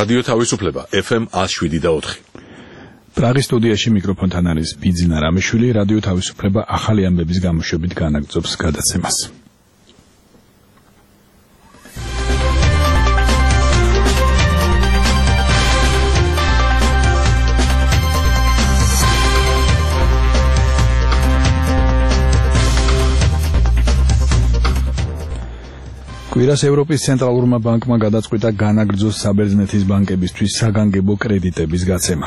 რადიო თავისუფლება FM 107.4. პრაღის სტუდიაში მიკროფონთან არის ბიძინა რამიშვილი. რადიო თავისუფლება ახალი ამბების გამოშვებით განაგრძობს გადაცემას. კვირას ევროპის ცენტრალურმა ბანკმა გადაწყვიტა განაგრძოს საბერძნეთის ბანკებისთვის საგანგებო კრედიტების გაცემა.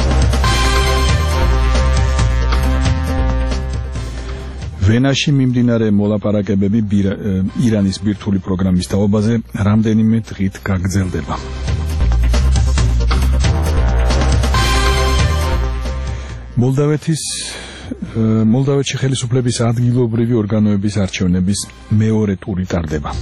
ვენაში მიმდინარე მოლაპარაკებები ირანის ბირთვული პროგრამის თაობაზე რამდენიმე დღით გაგრძელდება. მოლდავეთში ხელისუფლების ადგილობრივი ორგანოების არჩევნების მეორე ტური ტარდება.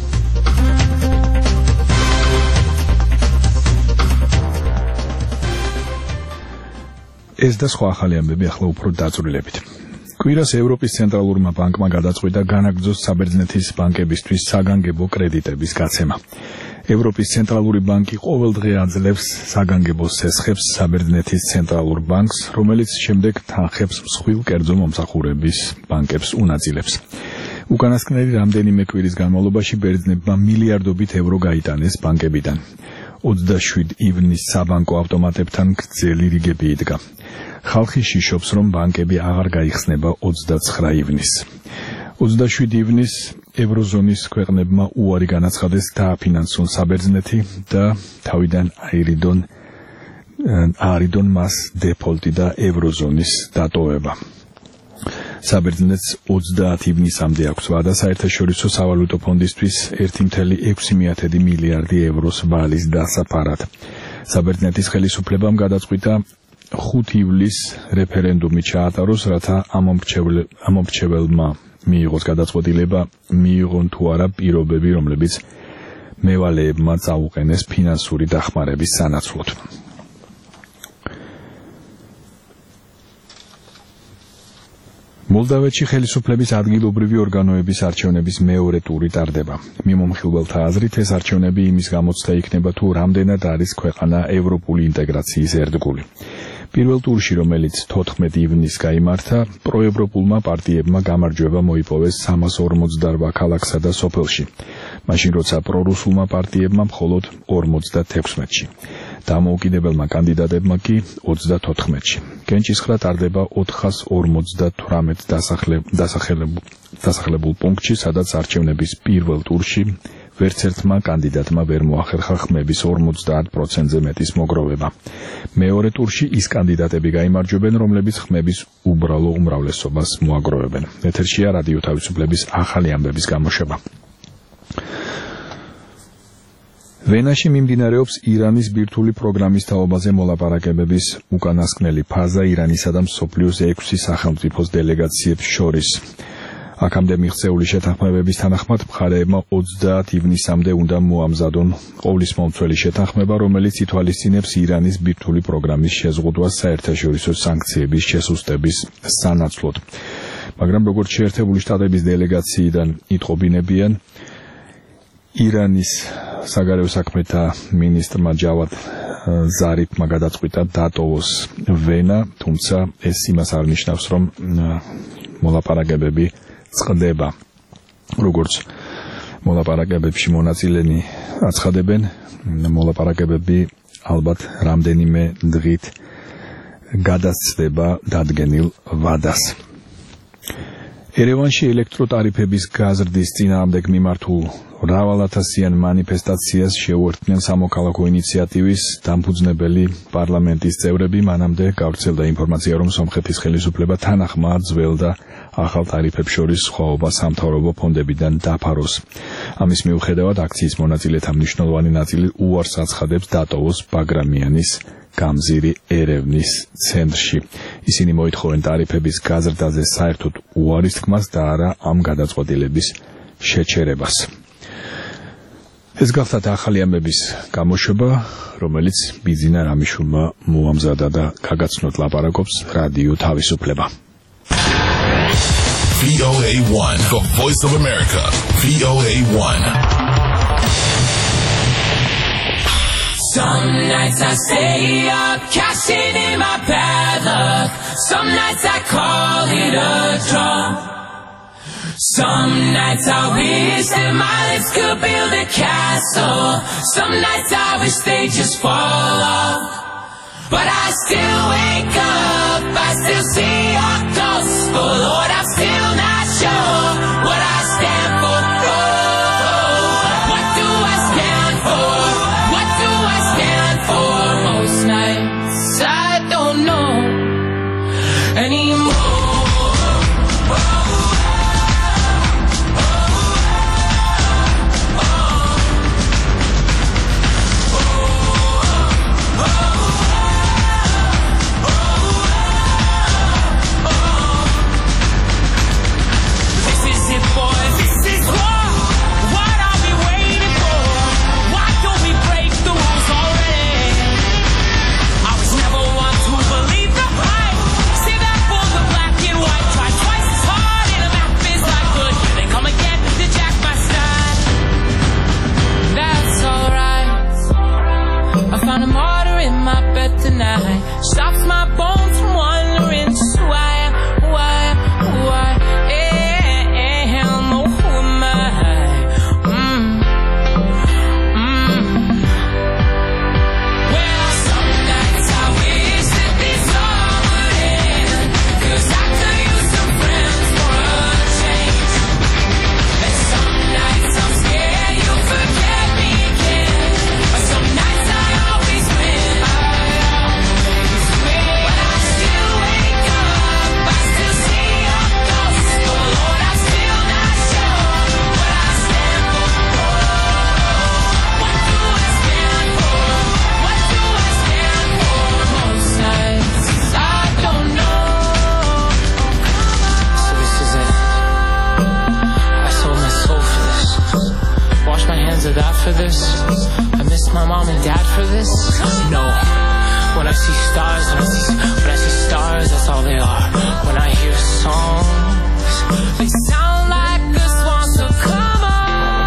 ეს და სხვა ახალი ამბები ახლა უფრო დაწვრილებით. კვირას ევროპის ცენტრალურმა ბანკმა გადაწყვიტა განაგრძოს საბერძნეთის ბანკებისთვის საგანგებო კრედიტების გაცემა. ევროპის ცენტრალური ბანკი ყოველდღე აძლევს საგანგებო სესხებს საბერძნეთის ცენტრალურ ბანკს, რომელიც შემდეგ თანხებს მსხვილ კერძო მომსახურების ბანკებს უნაწილებს. უკანასკნელი რამდენიმე კვირის განმავლობაში ბერძნებმა მილიარდობით ევრო გაიტანეს ბანკებიდან. 27 ივნის საბანკო ავტომატებთან გრძელი რიგები იდგა. ხალხი შიშობს, რომ ბანკები აღარ გაიხსნება 29 ივნის. 27 ივნის ევროზონის ქვეყნებმა უარი განაცხადეს დააფინანსონ საბერძნეთი და თავიდან აარიდონ მას დეფოლტი და ევროზონის დატოვება. საბერძნეთს 30 ივნისამდე აქვს ვადა საერთაშორისო სავალუტო ფონდისთვის 1,6 მილიარდი ევროს ვალის დასაფარად. საბერძნეთის ხელისუფლებამ გადაწყვიტა 5 ივლისს რეფერენდუმი ჩაატაროს, რათა ამომრჩეველმა მიიღოს გადაწყვეტილება, მიიღონ თუ არა პირობები, რომლებიც მევალეებმა წაუყენეს ფინანსური დახმარების სანაცვლოდ. მოლდავეთში ხელისუფლების ადგილობრივი ორგანოების არჩევნების მეორე ტური ტარდება. მიმომხილველთა აზრით, ეს არჩევნები იმის გამოცდა იქნება, თუ რამდენად არის ქვეყანა ევროპული ინტეგრაციის ერთგული. პირველ ტურში, რომელიც 14 ივნისს გაიმართა, პროევროპულმა პარტიებმა გამარჯვება მოიპოვეს 348 ქალაქსა და სოფელში, მაშინ როცა პრორუსულმა პარტიებმა მხოლოდ 46-ში. დამოუკიდებელმა კანდიდატებმა კი 34-ში. კენჭისხრა ტარდება 458 დასახლებულ პუნქტში, სადაც არჩევნების პირველ ტურში ვერც ერთმა კანდიდატმა ვერ მოახერხა ხმების 50%-ზე მეტის მოგროვება. მეორე ტურში ის კანდიდატები გაიმარჯვებენ, რომლებიც ხმების უბრალო უმრავლესობას მოაგროვებენ. ეთერშია რადიო თავისუფლების ახალი ამბების გამოშვება. ვენაში მიმდინარეობს ირანის ბირთვული პროგრამის თაობაზე მოლაპარაკებების უკანასკნელი ფაზა ირანისა და მსოფლიოს 6 სახელმწიფოს დელეგაციებს შორის. აქამდე მიღწეული შეთანხმებების თანახმად მხარეებმა 30 ივნისამდე უნდა მოამზადონ ყოვლისმომცველი შეთანხმება, რომელიც ითვალისწინებს ირანის ბირთვული პროგრამის შეზღუდვას საერთაშორისო სანქციების შესუსტების სანაცვლოდ. მაგრამ როგორც შეერთებული შტატების დელეგაციიდან იტყობინებიან, ირანის საგარეო საქმეთა მინისტრმა ჯავად ზარიფმა გადაწყვიტა დატოვოს ვენა, თუმცა ეს იმას არ ნიშნავს, რომ მოლაპარაკებები წყდება. როგორც მოლაპარაკებებში მონაწილენი აცხადებენ, მოლაპარაკებები ალბათ რამდენიმე დღით გადასცდება დადგენილ ვადას. ერევანში ელექტროტარიფების გაზრდის წინააღმდეგ მიმართულ მრავალათასიან მანიფესტაციას შეუერთდნენ სამოქალაქო ინიციატივის დამფუძნებელი პარლამენტის წევრები. მანამდე გავრცელდა ინფორმაცია, რომ სომხეთის ხელისუფლება თან ახმაა ძველ და ახალ ტარიფებს შორის სხვაობა სამთავრობო ფონდებიდან დაფაროს. ამის მიუხედავად აქციის მონაწილეთა მნიშვნელოვანი ნაწილი უარს აცხადებს დატოვოს ბაგრამიანის გამზირი ერევნის ცენტრში. ისინი მოითხოვენ ტარიფების გაზრდაზე საერთოდ უარის თქმას და არა ამ გადაწყვეტილების შეჩერებას. ეს გახლავთ ახალი ამბების გამოშვება, რომელიც ბიძინა რამიშვილმა მოამზადა და გაგაცნოთ ლაპარაკობს რადიო თავისუფლება. VOA1, the Voice of America. VOA1. Some nights I stay up, cashing in my bad luck. Some nights I call it a draw. Some nights I wish that my lips could build a castle. Some nights I wish they just fall off. But I still wake up, I still see your ghost. Oh Lord, I'm still not sure what I stand for. Oh, what do I stand for? What do I stand for? Most nights I don't know anymore. Stops my bones from wandering. Why am oh, who am I? Well, some nights I wish that this all would end, 'cause I could use some friends for a change. And some nights I'm scared you'll forget me again, but some nights I always win. That for this, I miss my mom and dad for this. No, when I see stars, when I see stars, that's all they are. When I hear songs, they sound like a swan, so come on.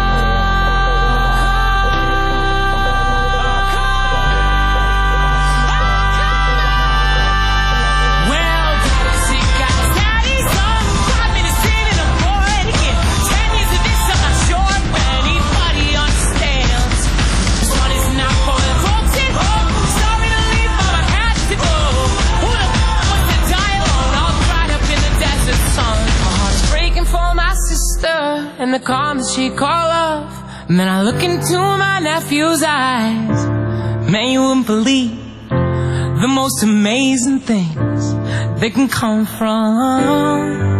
Well, daddy's on 5 minutes in and I'm bored again. 10 years of this, I'm not sure when anybody understands. This one is not for the folks at home. Sorry to leave, but I had to go. Who the f*** wants to die alone, all dried up in the desert sun? My heart's breaking for my sister and the calm that she call off. And then I look into my nephew's eyes. Man, you wouldn't believe the most amazing things that can come from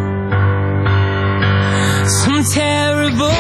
some terrible.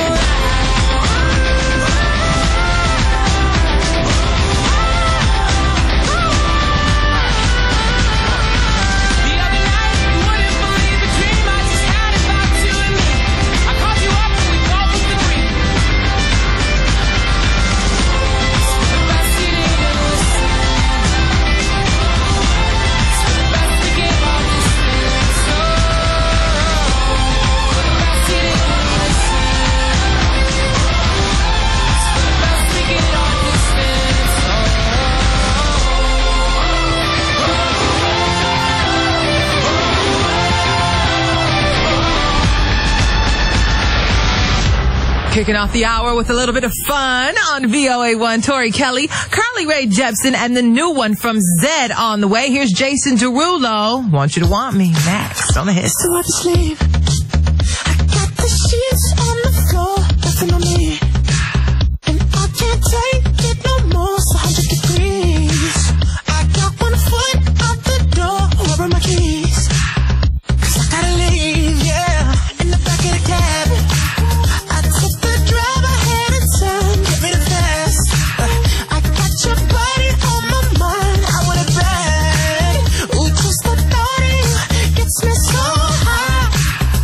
Kicking off the hour with a little bit of fun on VOA1. Tori Kelly, Carly Rae Jepsen, and the new one from Zed on the way. Here's Jason Derulo. Want You to Want Me next on the hit. So I sleep. I got the sheets on the floor, nothing on me, and I can't take it no more. It's 100 degrees. I got 1 foot out the door. Where are my keys? 'Cause I gotta leave, yeah. In the back of the cab, I took the drive ahead of time. Give it a fast. I got your body on my mind. I want it bad. Ooh, just the thought of you gets me so high.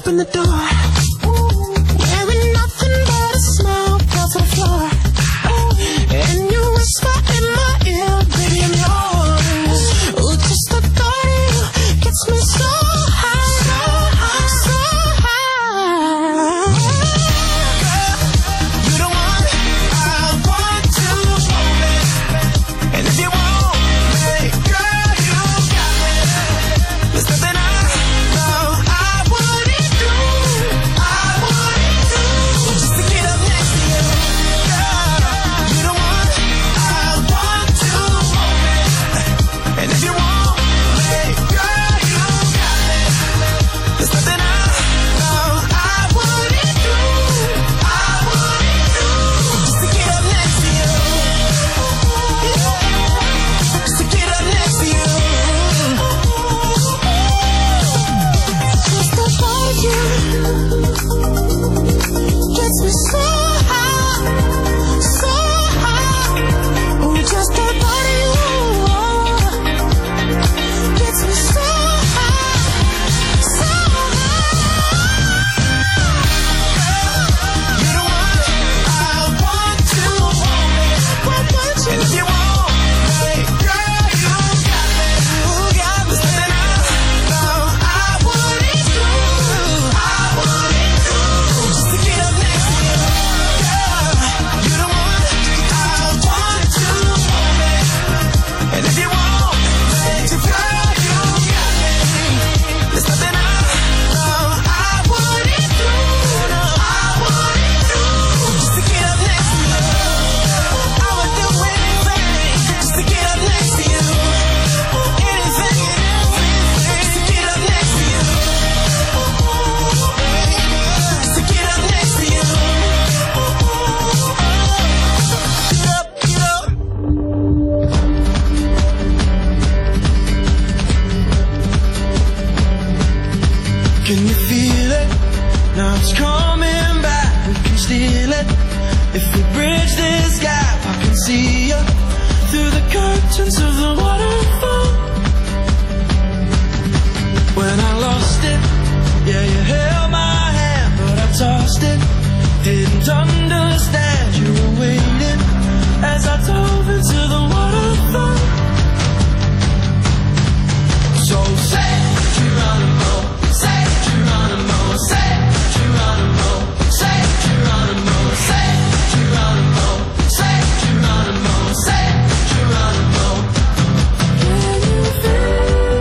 open the door. Wearing nothing but a smile, fell to the floor. And you whisper in my ear, baby, I'm yours. Ooh, just the thought of you gets me so high, so high, so high. Girl, you're the one I want to hold me. And if you want me, girl, you got me. There's nothing I know I wouldn't do, just to get up next to you. Girl, you're the one I want to hold me. And if you want me, girl, you got me. There's nothing I know I wouldn't do, just to get up next to you. Just to get up next to you. Just the thought of you gets me so high, so high. Oh, just the thought of you gets me so high, so high. You're the one I want to hold me. And if you want me, girl, you got me. There's nothing I know I wouldn't do, just to get up next to you. Girl, you're the one I want to hold me. And if you want me, girl, you got me. There's nothing I know I wouldn't do, just to get up next to you. I would do anything just to get up next to you. Anything and everything just to get up next to you. Just to get up next to you. Get up, get up. Can you feel it? Now it's coming back. We can steal it. If we bridge this gap, I can see you through the curtains of the waterfall. When I lost it, yeah, you held my hand, but I tossed it. Didn't understand you were waiting as I dove into the waterfall. So say Geronimo, say Geronimo, say Geronimo, say Geronimo, say Geronimo, say Geronimo, say Geronimo. Can you feel?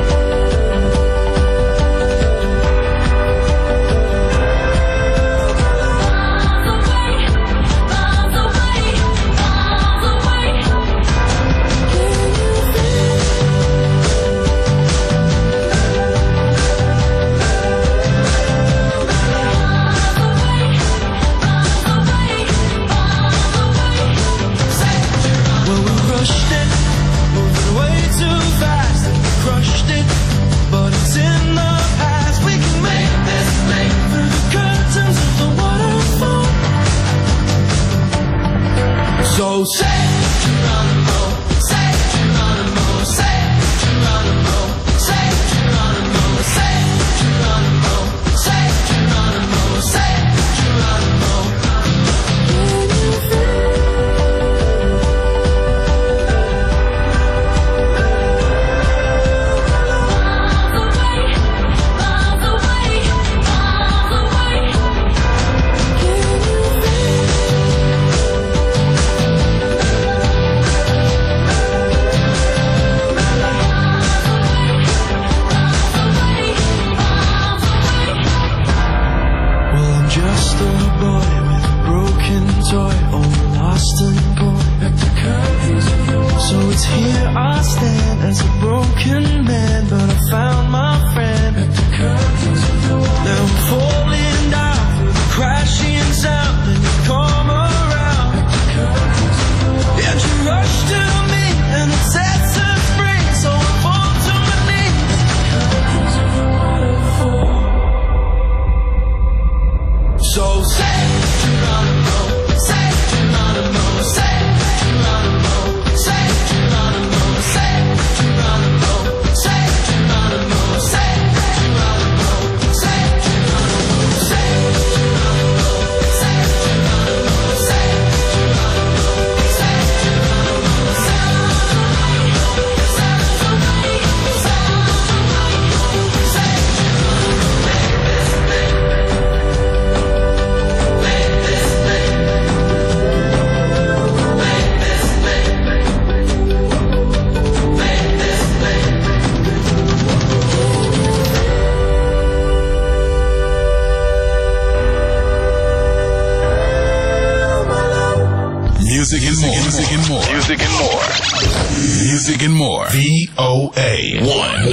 Well, we rushed it, moving way too fast, and we crushed it, but it's in the past. We can make this leap through the curtains of the waterfall. So say Geronimo, say Geronimo, say Geronimo, say Geronimo, say Geronimo, say Geronimo, say Geronimo. Well, I'm just a boy with a broken toy, all lost and poor. So it's here I stand as a broken man, but I found my friend. Now I'm falling down with a crashing sound, and you come around. And you rush to me, and the senses spring, so I fall to my knees. So say Geronimo, say Geronimo, say Geronimo, say Geronimo, say Geronimo, say Geronimo, say Geronimo, say Music and more. Music and more. Music and more. Music and more. VOA1.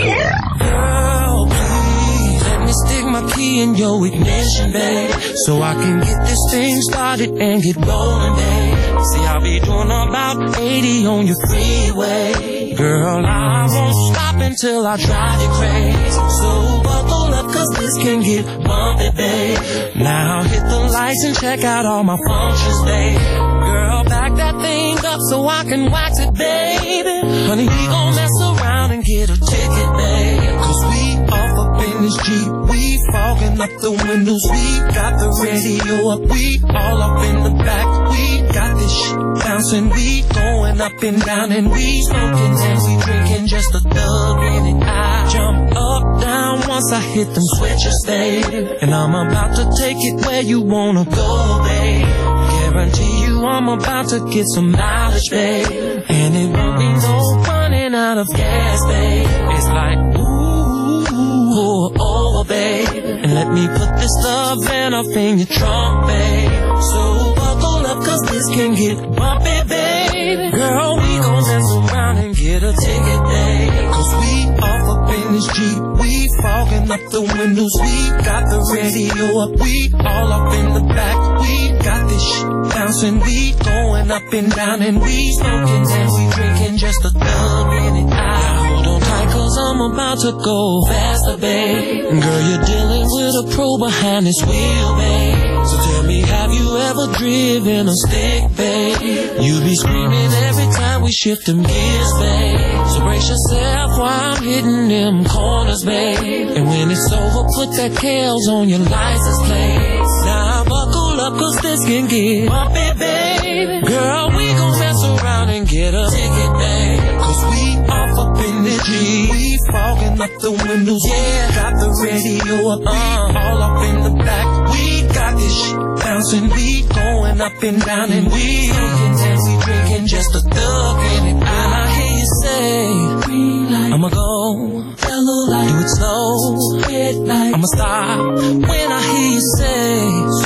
Girl, please let me stick my key in your ignition, babe, so I can get this thing started and get rolling, babe. See, I'll be doing about 80 on your freeway. Girl, I won't stop until I drive you crazy. So buckle up, cause this can get bumpy, babe. Now hit the lights and check out all my functions, babe. Girl, back that thing up so I can wax it, baby. Honey, we gon' mess around and get a ticket, babe. Cause we off up in this Jeep. We fogging up the windows. We got the radio up. We all up in the back. We got this shit bouncing. We going up and down and we smoking and we drinking just a thug in it. I jump up, down once I hit them switches, babe. And I'm about to take it where you wanna go, babe. Guarantee you I'm about to get some mileage, babe. And it won't be no running out of gas, babe. It's like, ooh, pull over, babe. And let me put this love van up in your trunk, babe. So buckle up, cause this can get bumpy, babe. Girl, we gon' dance around and get a ticket, babe. Cause we off up in this Jeep. We fogging up the windows. We got the radio up. We all up in the back. We got this shit bouncing. We going up and down and we smoking and we drinking just a thug in it. Hold on tight, cause I'm about to go faster, babe. Girl, you're dealing with a pro behind this wheel, babe. So tell me, have you ever driven a stick, babe? You be screaming every time we shift them gears, babe. So brace yourself while I'm hitting them corners, babe. And when it's over, put that Kales on your license plate. Now buckle up, cause this can get bumpy, babe. Girl, we gon' mess around and get a ticket, babe. Cause we off up in this Jeep. We fogging up the windows. Yeah, got the radio up. All up in the back. We got this shit bouncing. We going up and down and we drinking and we drinking just a thug in it. And I hear you say, I'ma go, do it slow, I'ma stop. When I hear you say,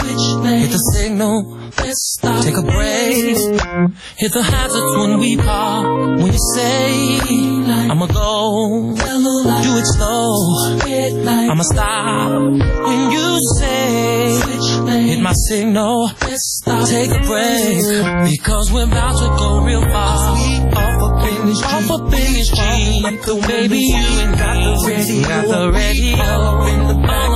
hit the signal, take a break, hit the hazards when we park. When you say, I'ma go, do it slow, I'ma stop. When you say, hit my signal, take a break, because we're about to go real far. Off up in this Jeep, baby, you ain't got the radio, all up in the back,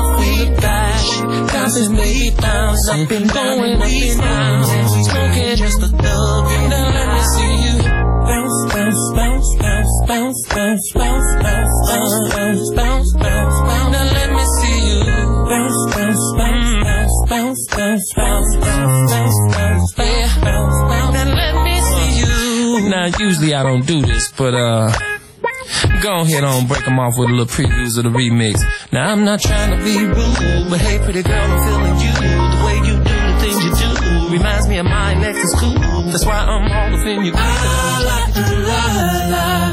bouncing, baby, bounce up and going up and down, smoking just a thug. Now let me see you bounce, bounce, bounce, bounce, bounce, bounce, bounce, bounce, bounce, bounce, bounce. Now let me see you bounce, bounce, bounce, bounce, bounce, bounce, bounce, bounce, bounce, bounce, bounce. Now let me see you. Now usually I don't do this, but go ahead on, break them off with a little previews of the remix. Now I'm not trying to be rude, but hey pretty girl, I'm feeling you. The way you do the things you do reminds me of my Lexus coupe. That's why I'm all up in your group. I like to la la.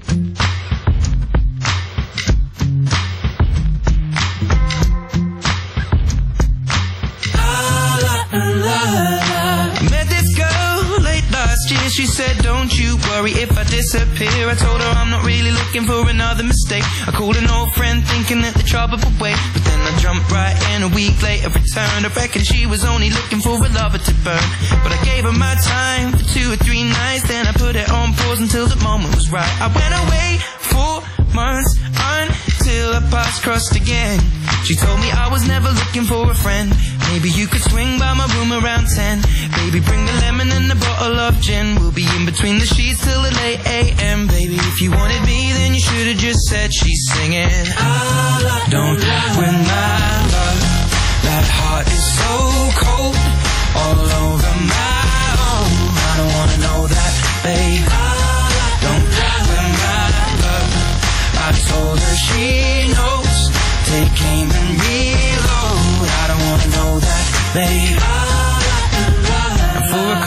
Met this girl late last year. She said, don't you worry if I disappear. I told her I'm not really looking for another mistake. I called an old friend thinking that the trouble would wait, but then I jumped right in. A week later returned. I reckon she was only looking for a lover to burn, but I gave her my time for 2 or 3 nights. Then I put it on pause until the moment was right. I went away 4 months until our paths crossed again. She told me I was never looking for a friend. Maybe you could swing by my room around 10. Baby, bring the lemon and a bottle of gin. We'll be in between the sheets till the late AM. Baby, if you wanted me, then you should have just said she's singing. Don't with my love. That heart is so cold, all over my own. I don't wanna know that, babe. Don't with my love. I told her she knows. Take aim and reload. I don't wanna know that, babe. For a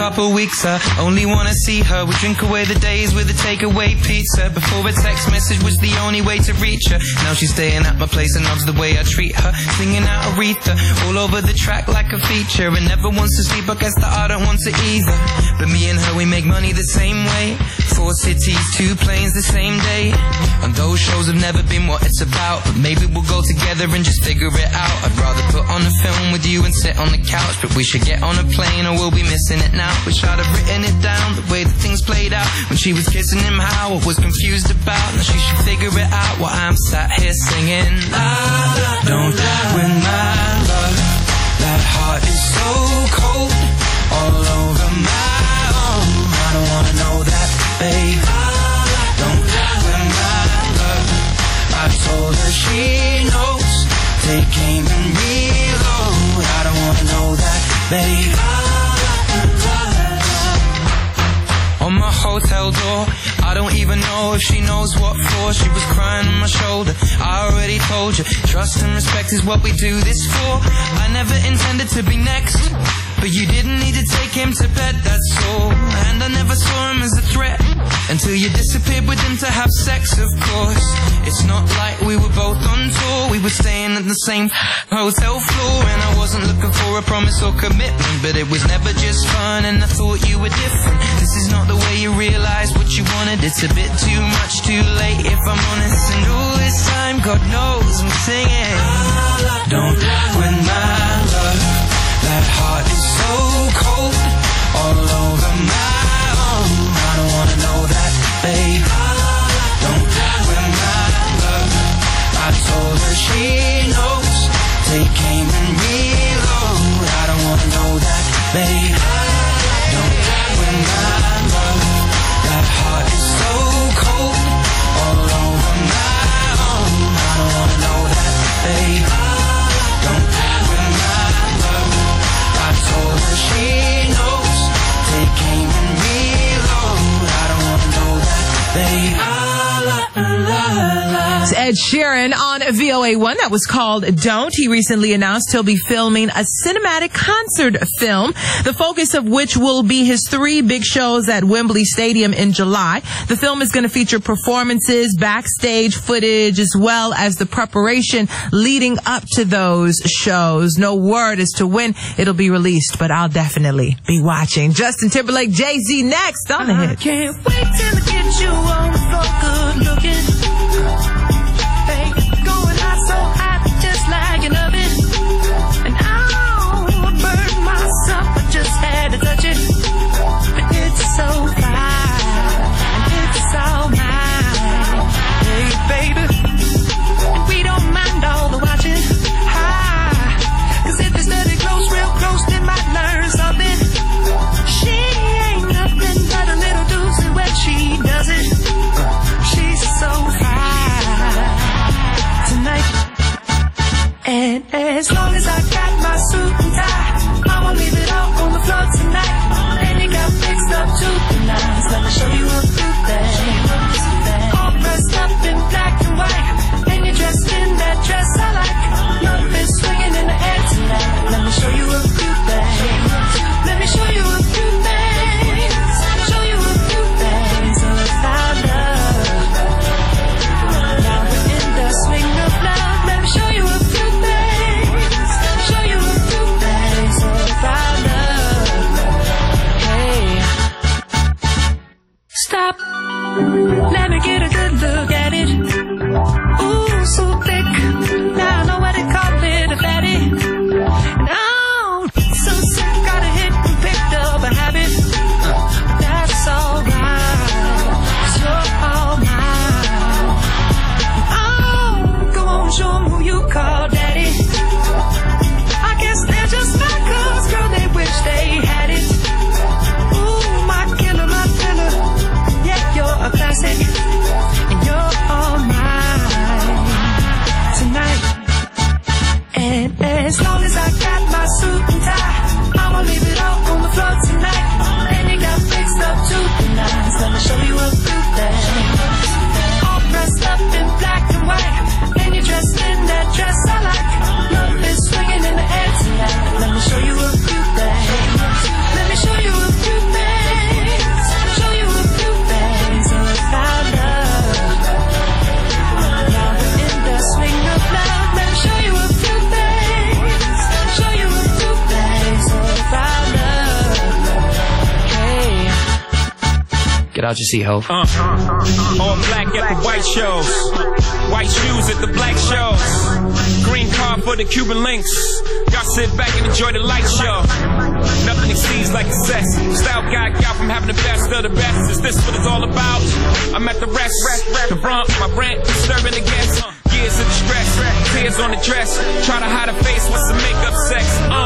couple weeks. I only wanna see her. We drink away the days with a takeaway pizza. Before a text message was the only way to reach her. Now she's staying at my place and loves the way I treat her. Singing out Aretha all over the track like a feature. And never wants to sleep, I guess that I don't want to either. But me and her, we make money the same way. 4 cities, 2 planes the same day. And those shows have never been what it's about. But maybe we'll go together and just figure it out. I'd rather put on a film with you and sit on the couch. But we should get on a plane or we'll be missing it now. Wish I'd have written it down, the way that things played out. When she was kissing him, how I was confused about. Now she should figure it out while I'm sat here singing. Don't win my love. That heart is so cold, all over my own. I don't wanna know that, babe. Don't win my love. I told her she knows. Take aim and reload. I don't wanna know that, babe. On my hotel door, I don't even know if she knows what for. She was crying on my shoulder. I already told you, trust and respect is what we do this for. I never intended to be next, but you didn't need to take him to bed, that's all. And I never saw him as a threat until you disappeared with him to have sex, of course. It's not like we were both on tour. We were staying at the same hotel floor. And I wasn't looking for a promise or commitment, but it was never just fun and I thought you were different. This is not the way you realize what you wanted. It's a bit too much, too late if I'm honest. And all this time, God knows I'm singing. Don't win my love. That heart is so cold, all over my own. I don't wanna know that, babe. Don't win my love. I told her she knows. Take aim and reload. I don't wanna know that, babe. Don't win my love. That heart is so cold, all over my own. I don't wanna know that, babe. Don't win my love. I told her she knows. Take aim and reload. I don't wanna know that, babe. It's Ed Sheeran on VOA1. That was called Don't. He recently announced he'll be filming a cinematic concert film, the focus of which will be his 3 big shows at Wembley Stadium in July. The film is going to feature performances, backstage footage, as well as the preparation leading up to those shows. No word as to when it'll be released, but I'll definitely be watching. Justin Timberlake, Jay-Z next on the hit. I can't wait till I get you on the floor, good looking. Hey, going hot, so hot, just like an oven. And I'll burn myself, I just had to touch it. But it's so fine, and it's all mine. Hey, baby, and we don't mind all the watching. Cause if you study close, real close, they might learn something. She ain't nothing but a little doozy when she does it. She's so fine tonight. And as long as I got my suit and tie, I'ma leave it all on the floor tonight. And you got fixed up to the nines. Let me show you a few things. All dressed up in black and white, and you're dressed in that dress I like. Love is swinging in the air tonight. Let me show you a few things. Let me show you a few things. Show you a few things about love. Now we're in the swing of love. Let me show you a few things. Show you a few things about love. Hey, stop. Let me get a good look at it. Ooh, so thick. Now I know what they call it, a fatty. And I'm so sick, gotta hit and picked up a habit. That's alright, 'cause you're all mine. Oh, go on, show 'em who you call daddy. I guess they're just my cuz, girl, they wish they had it. Ooh, my killer, my filler. Yeah, you're a classic, and you're all mine tonight. And as long as I got my suit and tie, I'ma leave it all on the floor tonight. And you got fixed up to the nines. Let me show you a few things. All dressed up in black and white, and you're dressed in that dress I like. Love is swinging in the air tonight. Let me show you a few things. Let me show you a few Get out your seat, ho. All black at the white shows. White shoes at the black shows. Green car for the Cuban links. Y'all sit back and enjoy the light show. Nothing exceeds like excess. Style got from having the best of the best. Is this what it's all about? I'm at the rest. The front, my brand, disturbing the guests. Years of distress, tears on the dress. Try to hide a face with some makeup sex.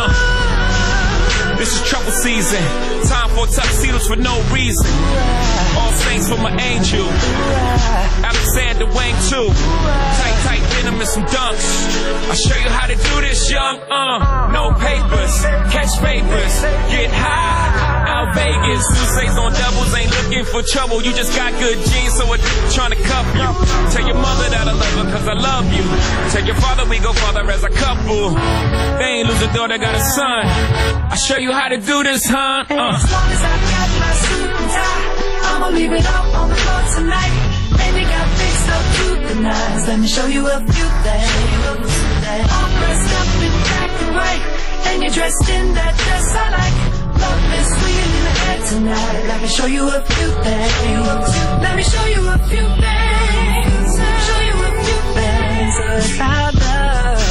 This is trouble season. Time for tuxedos for no reason. All saints for my angel. Alexander Wang too. Tight denim and some dunks. I'll show you how to do this, young. No papers, catch favors, get high. Out Vegas, Sousa's on doubles, ain't looking for trouble. You just got good genes, so it's trying to cuff you. Tell your mother that I love her, cause I love you. Tell your father we go farther as a couple. They ain't lose a daughter, got a son. I'll show you how to do this, huh? As long as I got my suit and tie, I'ma leave it all on the floor tonight. Baby got fixed up to the nines. Let me show you a few things. All dressed up in black and white, and you're dressed in that dress I like. Love is swinging in the air tonight. Let me show you a few things. Let me show you a few things. Show you a few things about love.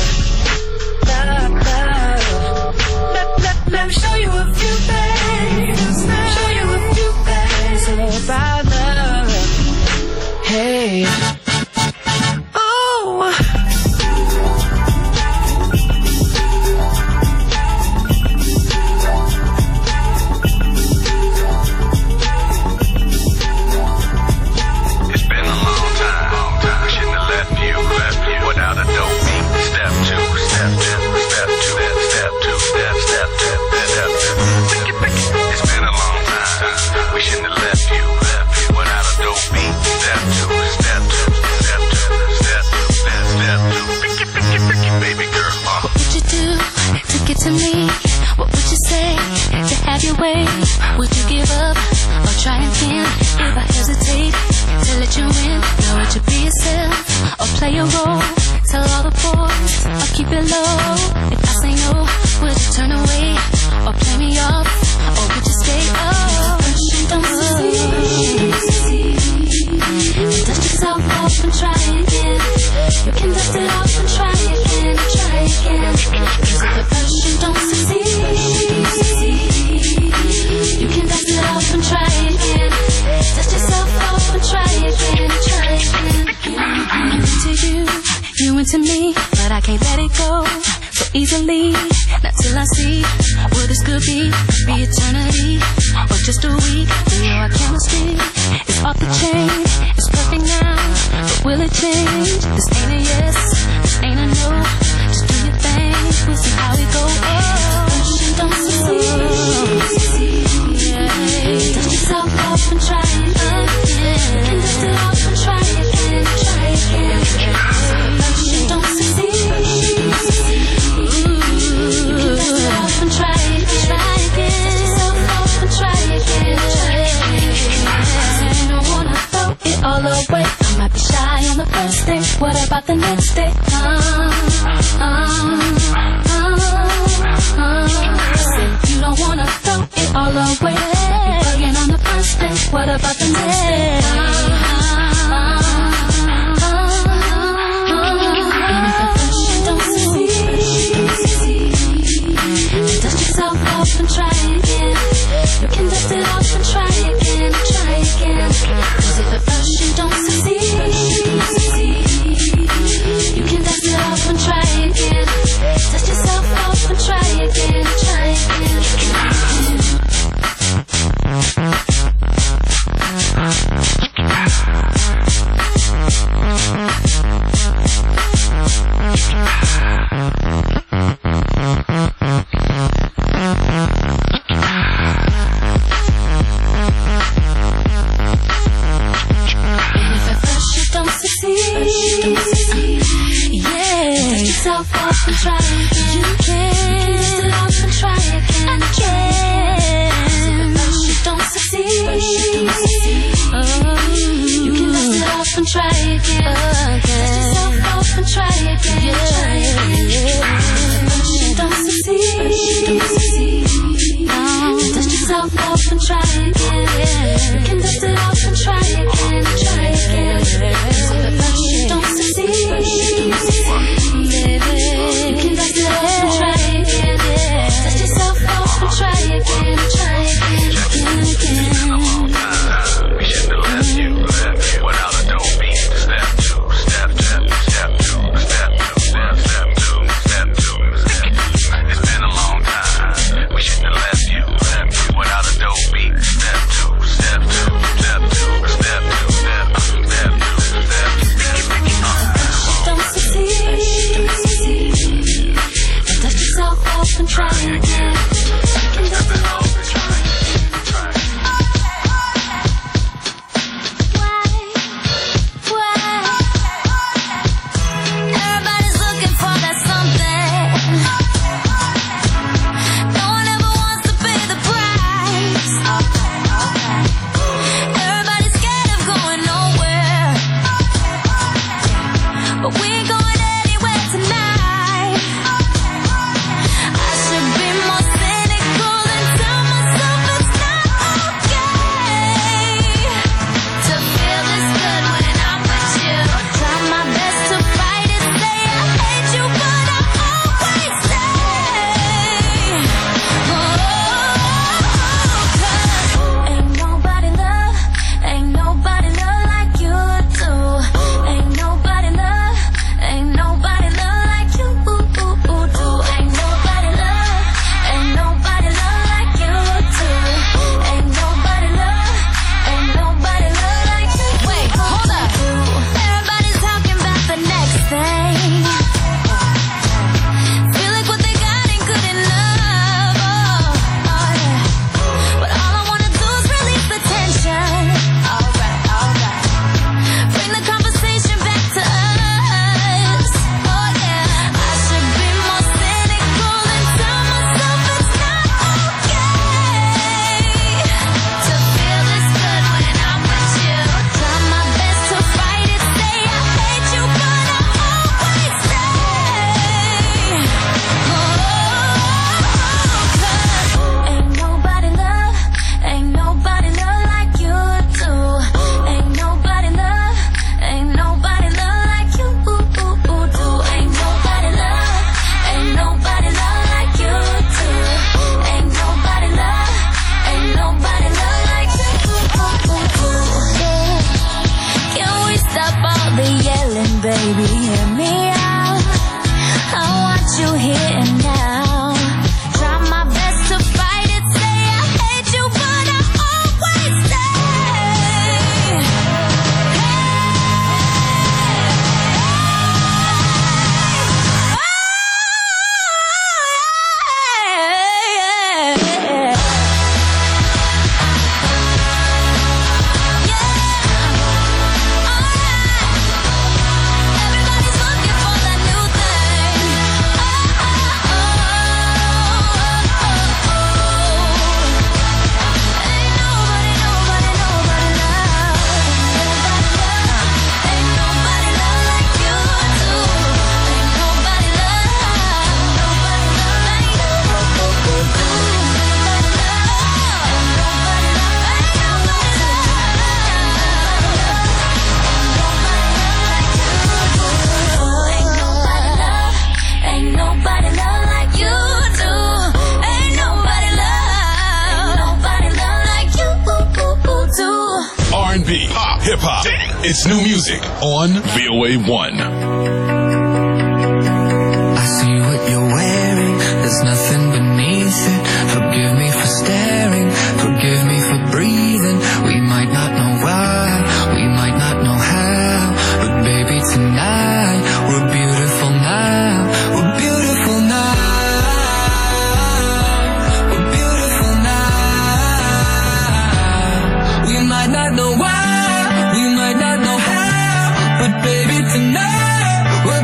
Let me show you a few things. Show you a few things about love. Hey. Oh. It's been a long time. I shouldn't have left you without a dope beat. Step two, step two, step two, step two, step two. It's been a long time. We shouldn't have left you without a dope beat. Step two, step two, step two, step two, step two. Baby girl. What would you do to get to me? What would you say to have your way? Would you give up or try again? If I hesitate to let you in, now would you be yourself or play a role? Tell all the boys or keep it low. If I say no, would you turn away or play me off? Or would you stay? Oh, don't succeed. Dust yourself off and try again. You can dust it off and try again, try again. Cause if the person don't succeed, you can dust it off and try again. Dust yourself off and try again, try again. I'm into you into me, but I can't let it go so easily. Not till I see what this could be eternity or just a week. We know our chemistry is off the chain. It's perfect now, but will it change? This ain't a yes, this ain't a no. Just do your thing, we'll see how it goes. Oh, don't succeed. Dust yourself off and try again. You can dust it off and try again, try again. Don't succeed. You can dust it off and try again, try again. Dust yourself off and try again, try again. You don't wanna throw it all away. I might be shy on the first day. What about the next day? I said you don't wanna throw it all away. Might be bugging on the first day. What about the next day? Dust yourself off and try again. You can dust it off and try again, try again. Cause if at first you don't succeed, you can dust it off and try again. Dust yourself off and try again, try again. yourself off and try again. You can dust it off and try again, try again. So that first you don't succeed, baby. You can dust it off and try again. Dust yourself off and try again, try again, again. We shouldn't have left you without a dope beat. Step two, step two, step two, step two, step two, step two. It's been a long time. We shouldn't have left you without a dope beat. Step two, step two, step two, step two, step two, step two, step two. Don't succeed. Dust yourself off and try again. You can dust it off and try again. Everybody's looking for that something. No one ever wants to pay the price. Everybody's scared of going nowhere, but we ain't going anywhere tonight. I should be more cynical and tell myself it's not okay to feel this good when I'm with you. Try my best to fight it, say I hate you, but I always stay. Ain't nobody love like you do. Ain't nobody love like you do. Ain't nobody love like you do. Ain't nobody love like you. Wait, hold up. Everybody's talking about the next thing. Feel like what they got ain't good enough. Oh yeah. But all I wanna do is release the tension. Alright. Bring the conversation back to us. Oh yeah. I should be more cynical and tell myself it's not okay to feel this good when I'm with you. Try my best to fight it, say I hate you, but I always stay. Ain't nobody love like you do. Ain't nobody love like you do. Ain't nobody love like you do. Ain't nobody love like you do. Can we stop all the yelling, baby? Hear me out. I want you here and now. Try my best to fight it, say I hate you, but I always stay. Everybody's looking for that new thing. Ain't nobody love like you do. Ain't nobody Ain't nobody love like you do. Ain't nobody love like you do. R&B, pop, hip hop. It's new music on VOA 1. I see what you're wearing, there's nothing beneath it. Forgive me for staring, forgive me for breathing. We might not know why, we might not know how, but baby tonight, we're beautiful now. We're beautiful now. We're beautiful now. We might not know why, we might not know how, but baby tonight, we're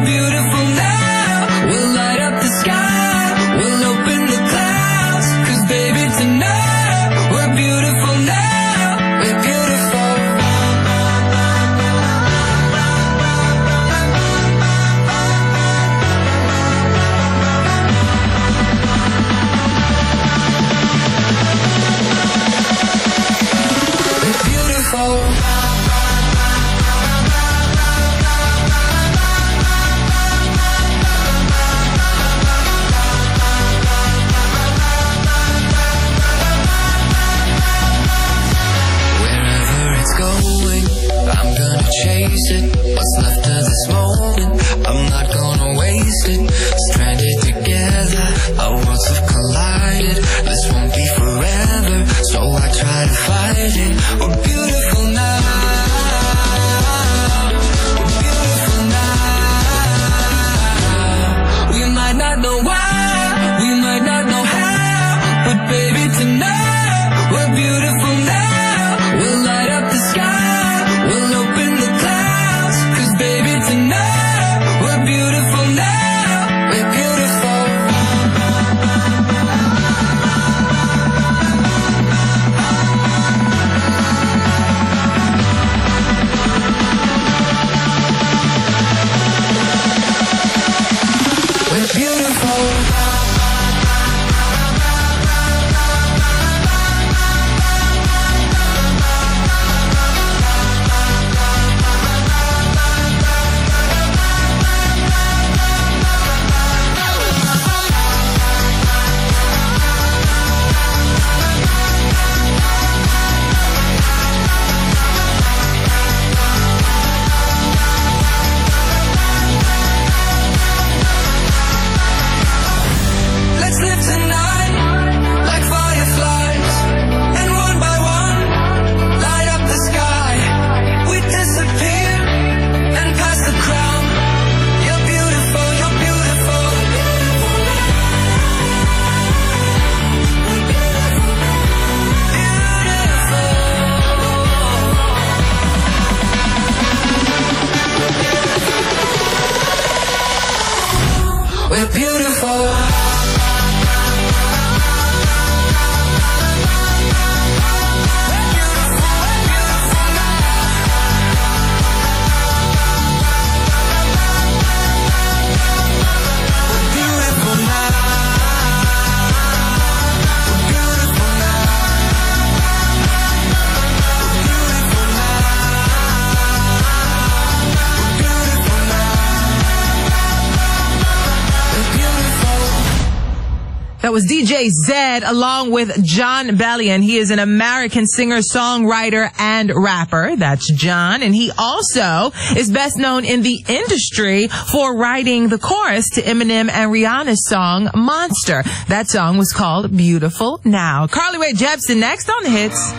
That was DJ Zed along with John Bellion. He is an American singer, songwriter, and rapper. That's John. And he also is best known in the industry for writing the chorus to Eminem and Rihanna's song Monster. That song was called Beautiful Now. Carly Rae Jepsen next on the hits.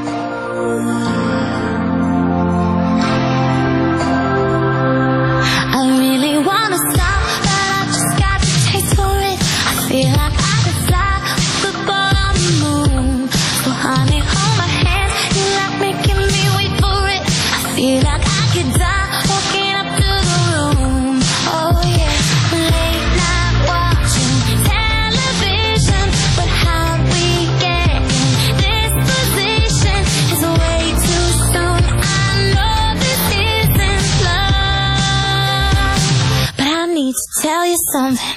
I really wanna stop, but I just got the taste for it. I feel like I could fly with the ball on the moon. So honey, hold my hand, you like making me wait for it. I feel like I could die walking up to the room. Oh yeah, late night watching television, but how we get in this position is way too soon. I know this isn't love, but I need to tell you something.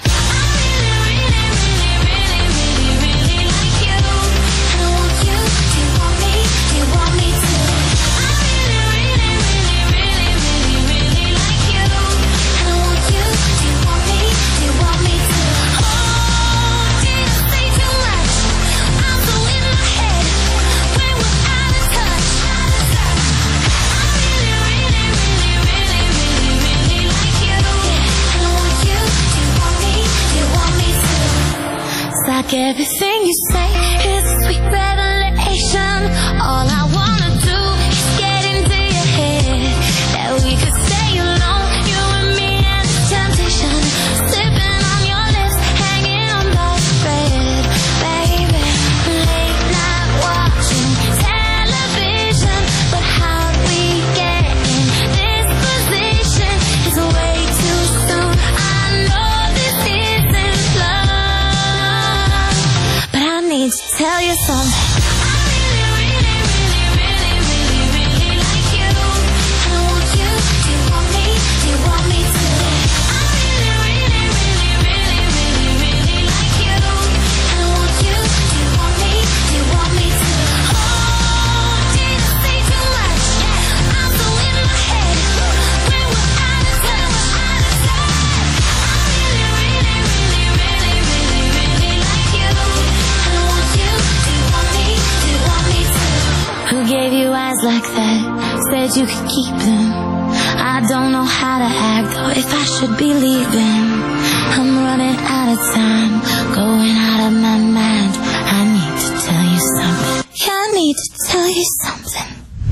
Like everything you say is a sweet revelation. All I wanna do is get into your head, that we could stay alone, you and me as a temptation, sipping on your lips, hanging on by a thread, baby. Late night watching television, but how we get in this position is way too soon. I know this isn't love, but I need to tell you something. Who gave you eyes like that? Said you could keep them. I don't know how to act, or if I should be leaving. I'm running out of time, going out of my mind. I need to tell you something. Yeah, I need to tell you something.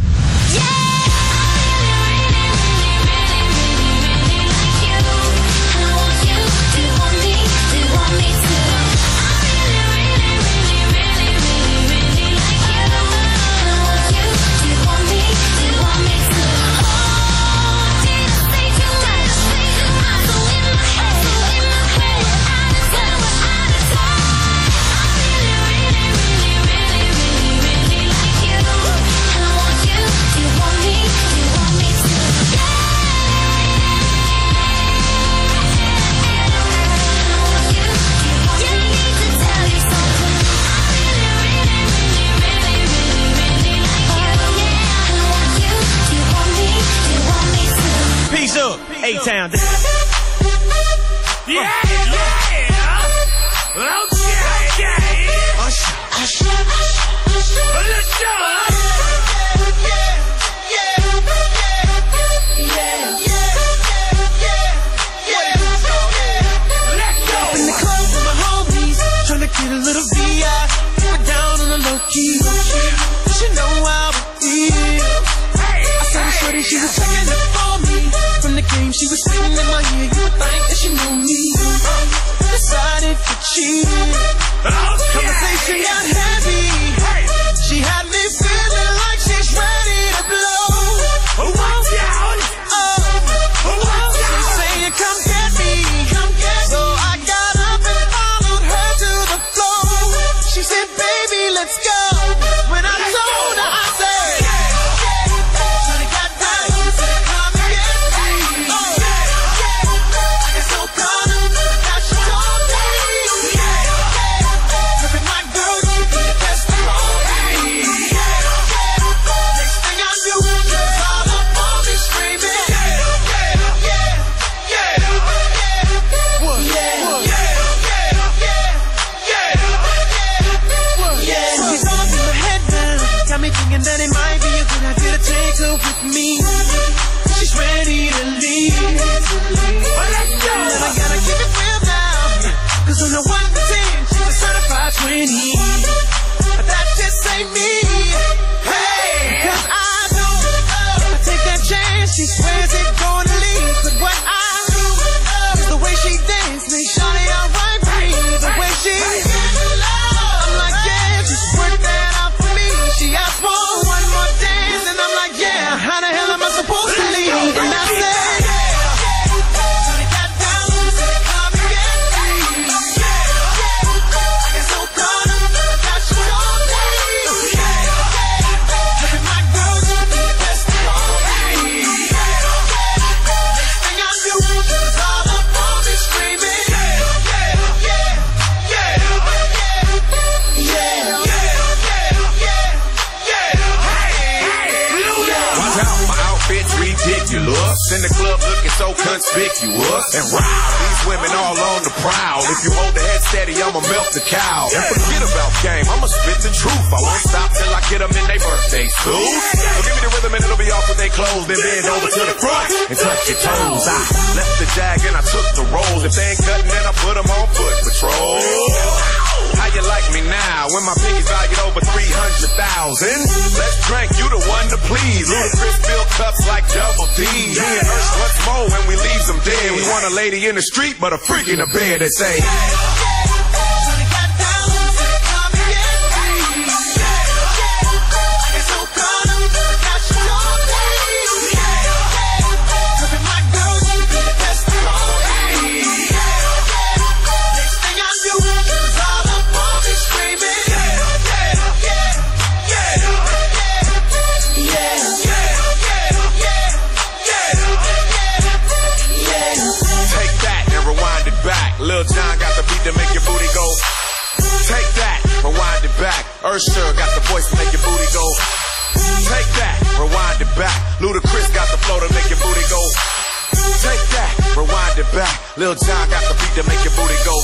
A-Town. Yeah, yeah. Okay. Let's go. In the club with my homies, tryna get a little VI, put down on the low key. You know how it feels. I saw the shorty, she was checking up for me. From the game, she was singing in my ear. You would think that she knew me. Decided to cheat. Conversation got heavy. She had me feeling like she's ready to blow. Watch out! She's saying, come get me. So I got up and followed her to the floor. She said, baby, let's go. When I told her, I said, should've got down, come and get me. I get so proud of her, now she told me. conspicuous. And wow, these women all on the prowl. If you hold the head steady, I'ma melt the cow. And forget about game, I'ma spit the truth. I won't stop till I get them in their birthday suits. So give me the rhythm and it'll be off with their clothes. Then bend over to the front and touch your toes. I left the jag and I took the rolls. If they ain't cutting, then I put them on foot patrol. How you like me now when my piggy's valued over 300,000? Let's drink, you the one to please. Ludacris fill cups like Double D. Me and Ursh, what's more when we leave them dead? We want a lady in the street, but a freak in the bed that say. Lil Jon got the beat to make your booty go. Take that, rewind it back. Usher got the voice to make your booty go. Take that, rewind it back. Ludacris got the flow to make your booty go. Take that, rewind it back. Lil Jon got the beat to make your booty go.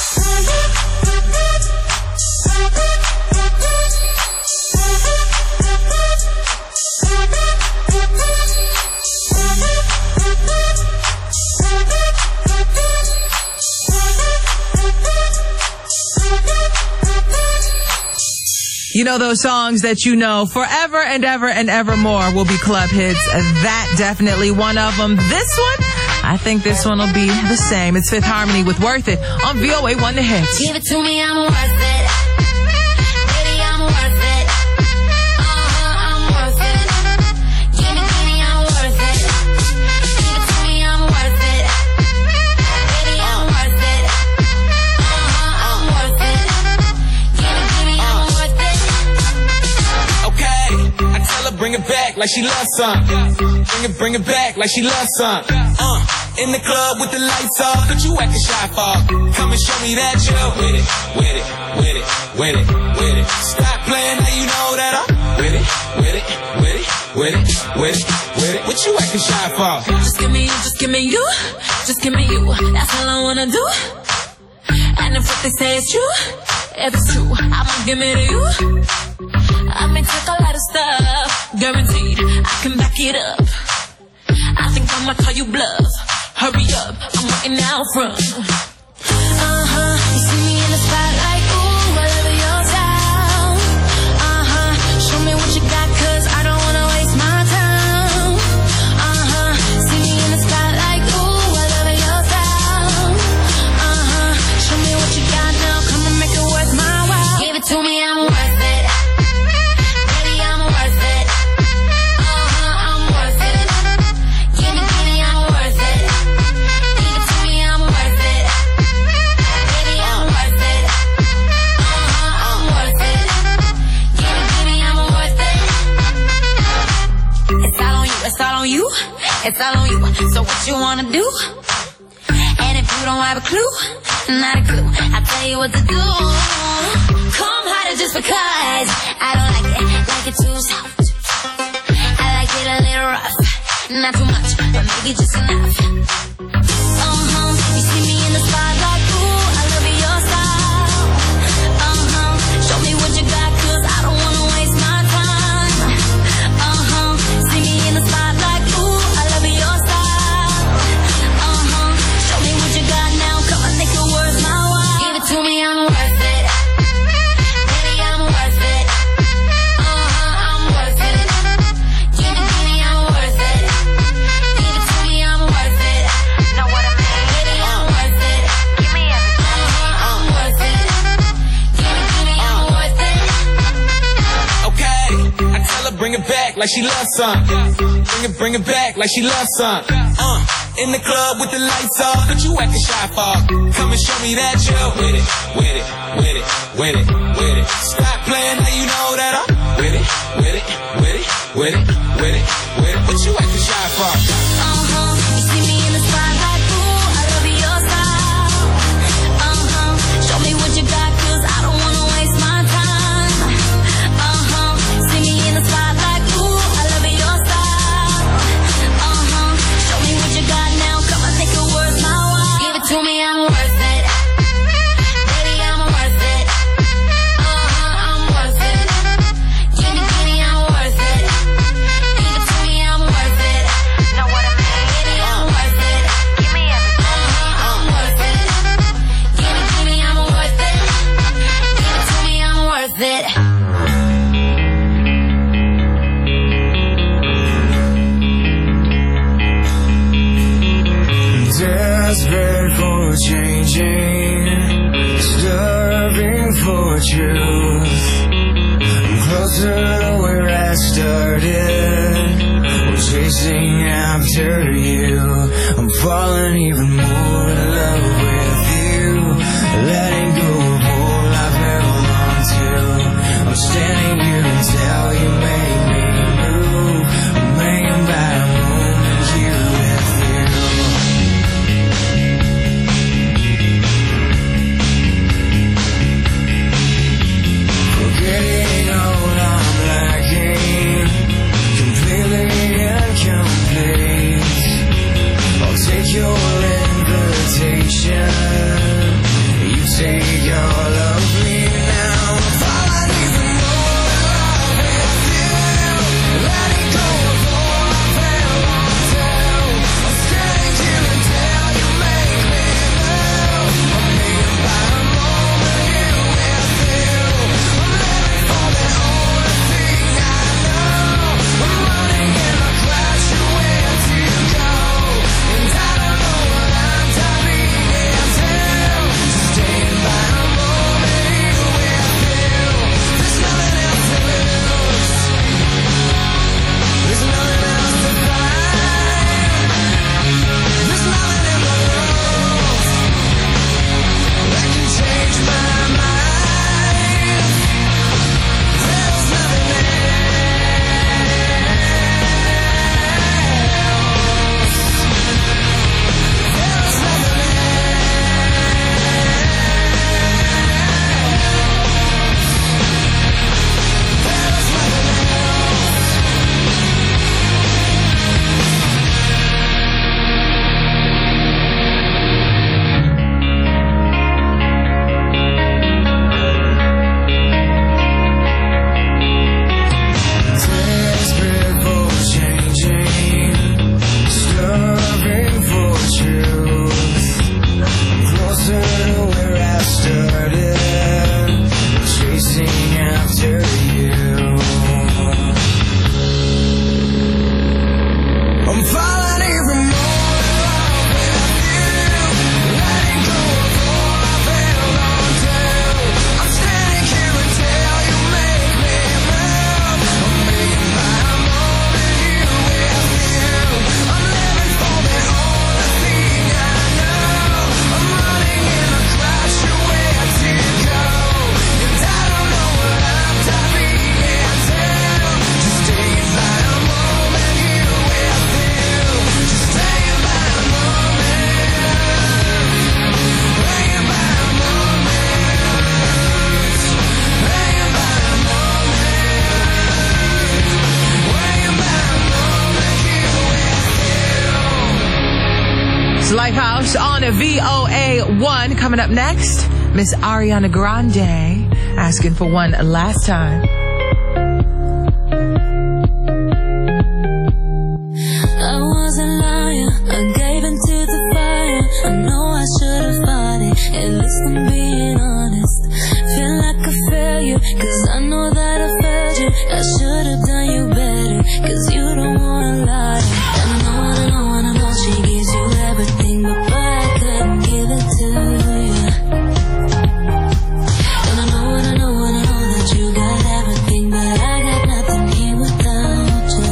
You know those songs that you know forever and ever and ever more will be club hits. That definitely one of them. This one, I think this one will be the same. It's Fifth Harmony with Worth It on VOA 1 The Hits. Give it to me, I'm worth it. Baby, I'm worth it. I'm worth it. Give it to me, I'm worth it. Give it to me, I'm worth it. Baby, I'm worth it. I'm worth it. Give it to me, I'm worth it. Okay, I tell her bring it back like she loves some. Bring it back like she loves some. In the club with the lights off, but you acting shy for. Come and show me that you're with it, with it, with it, with it, with it. Stop playing now you know that I'm with it, with it, with it, with it, with it, with it. What you acting shy for? Just give me you, just give me you, just give me you. That's all I wanna do. And if what they say is true, if it's true, I'ma give it to you. I may take a lot of stuff, guaranteed I can back it up. I think I'ma call you bluff. Hurry up, I'm waiting out front. You see me in the spotlight, ooh, I love your style. Show me what you got, cause I don't wanna waste my time. See me in the spotlight, ooh, I love your style. Show me what you got now, come and make it worth my while. Give it to me, I'm worth it. Baby, I'm worth it. I'm worth it. Give it to me, I'm worth it. Give it to me, I'm worth it. Baby, I'm worth it. I'm worth it. Give it to me, I'm worth it. It's all on you, it's all on you, it's all on you. So what you wanna do? And if you don't have a clue, not a clue, I'll tell you what to do. Come harder just because I don't like it too soft. I like it a little rough, not too much, but maybe just enough. You see me in the spotlight, ooh, I love your style. Show me what you got, cause I don't wanna waste my time. See me in the spotlight, ooh, I love your style. Show me what you got now, come on, make it worth my while. Give it to me, I'm worth it. Baby, I'm worth it. I'm worth it. Give it to me, I'm worth it. Give it to me, I'm worth it. Know what I mean? Baby, I'm worth it. Give me everything. I'm worth it. Give it to me, I'm worth it. Okay, I tell her bring it back like she loves some. Bring it back like she loves some. In the club with the lights off, but you acting shy for. Come and show me that you're with it, with it, with it, with it, with it. Stop playing now you know that I'm with it, with it, with it, with it, with it, with it. What you acting shy for? You see me in the spotlight, ooh, I love your style. Show me what you got, cause I don't wanna waste my time. See me in the spotlight, ooh, I love your style. Show me what you got now, come on, truth. I'm closer to where I started. I'm chasing after you. I'm falling even more in love with you. Letting go of all I've held on to. I'm standing here until you make me move. I'm hanging by a moment here with you. Forgetting all I'm lacking, completely incomplete. I'll take your invitation. You take all of me now. I'm falling even more in love with you. Letting go of all I've held on to. I'm standing here until you make me move. I'm being by a moment here with you. I'm living for the only thing I know. I'm running in a clash, you're where to go. And I don't know what I'm diving into. Staying by a moment here with you. There's nothing else to lose. There's nothing else to find. There's nothing in the rules that can change my mind. There's nothing else. There's nothing desperate for changing, starving for truth. Closer to where I started, chasing after you. I'm falling even more in love with you. Letting go of all I've held on to. I'm standing here until you make me move. I'm being by a moment here with you. I'm living for the only thing I know. I'm running in a clash, you're where to go. And I don't know what I'm diving into. Just staying by a moment here with you. Just staying by a moment. Hanging by a moment. Hanging by a moment. Hanging by a moment here with you. It's Lifehouse on a VOA1. Coming up next, Miss Ariana Grande asking for one last time. I wasn't lying, I gave into the fire. I know I should have fought it, at least I'm being honest. Feel like a failure, cause I know that I failed you. I should have done you better, cause you don't wanna lie. And I know she gives you everything, but boy, I couldn't give it to you. And I know that you got everything, but I got nothing here without you.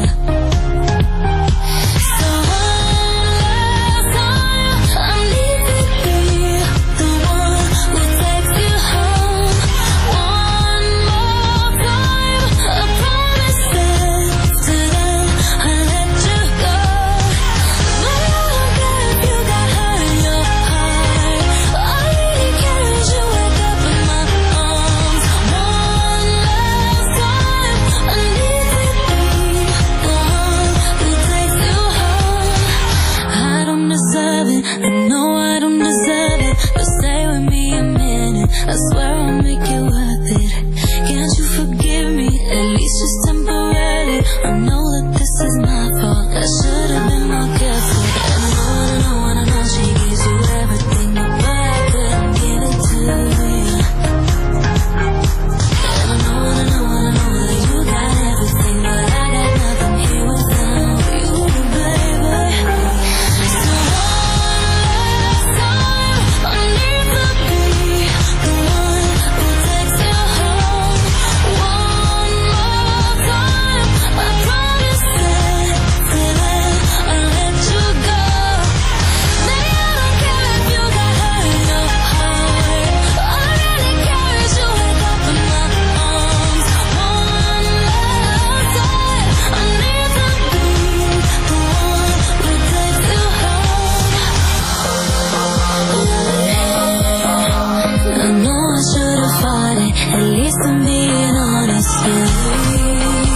So one last time, I need to be the one who takes you home. One more time, I promise that to them I let you go. But I don't care if you got hurt in your heart. All I really care is you wake up in my arms. One last time, I need to be the one who takes you home. I don't deserve it, I know I don't deserve it, but stay with me a minute, I swear I'll make it worth it. Can't you forgive me, at least just temporarily? I know that this is my fault, I should have been more careful. And I know she gives you everything, but boy, I couldn't give it to you. And I know that you got everything, but I got nothing here without you, baby. So one last time, I need to be the one who takes if I'm being honest with you.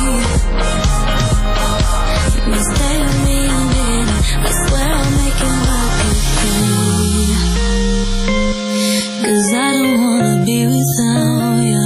You can stay with me a minute, I swear I'll make it work with you. 'Cause I don't wanna be without you.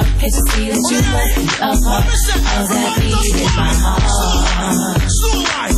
See that you must be a part of that beat in my heart.